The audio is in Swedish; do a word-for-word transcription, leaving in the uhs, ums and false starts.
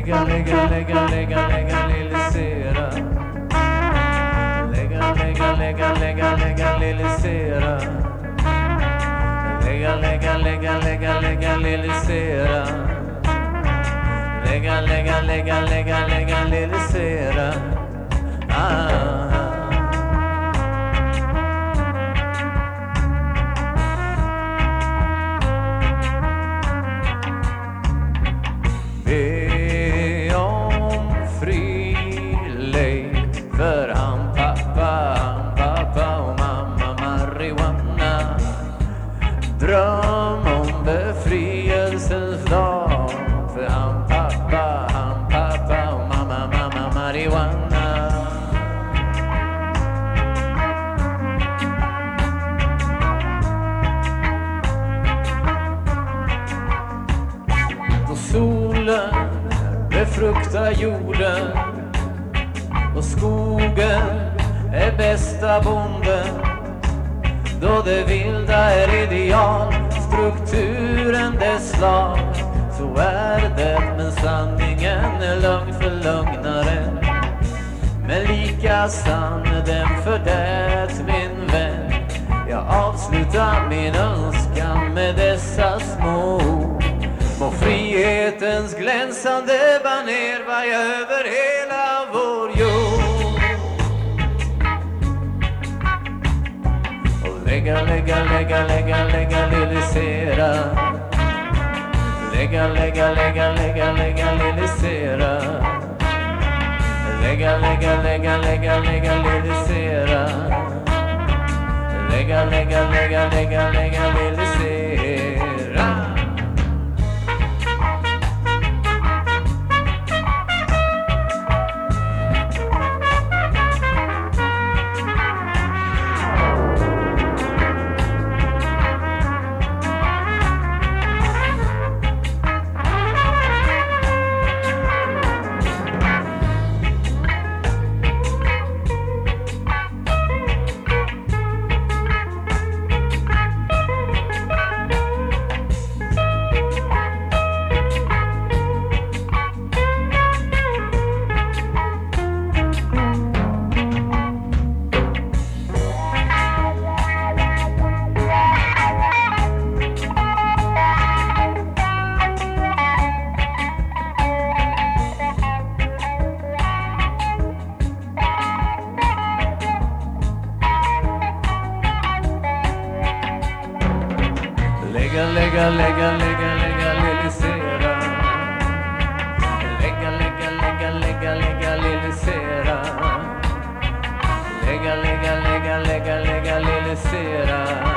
Lägga, lägga, lägga, lägga, legalisera. Lägga, lägga, lägga, lägga, legalisera. Lägga, lägga, lägga, lägga, legalisera. Lägga, lägga, lägga, lägga, legalisera. Ah. Be om fri lejd för han pappa, han pappa och mamma marijuana. Dröm om befrielsens dag för han pappa, han pappa och mamma, mamma marijuana. Då solen befruktar jorden och skogen är bästa bonden, då det vilda är ideal, strukturen dess slag, så är det, men sanningen är lögn för lögnaren. Men lika sann den för det, min vän. Jag avslutar min önskan med dessa små ord. Må frihetens glänsande baner vaja över hela vår jord. Och lägga, lägga, lägga, lägga, legalisera. Lägga, lägga, lägga, lägga, legalisera. Lägga, lägga, lägga, lägga, legalisera. Lägga, lägga, lägga, lägga, legalisera. Lägga, lägga, lägga, lägga, legalisera. Lägga, lägga, lägga, lägga, legalisera. Lägga, lägga, lägga, lägga, legalisera.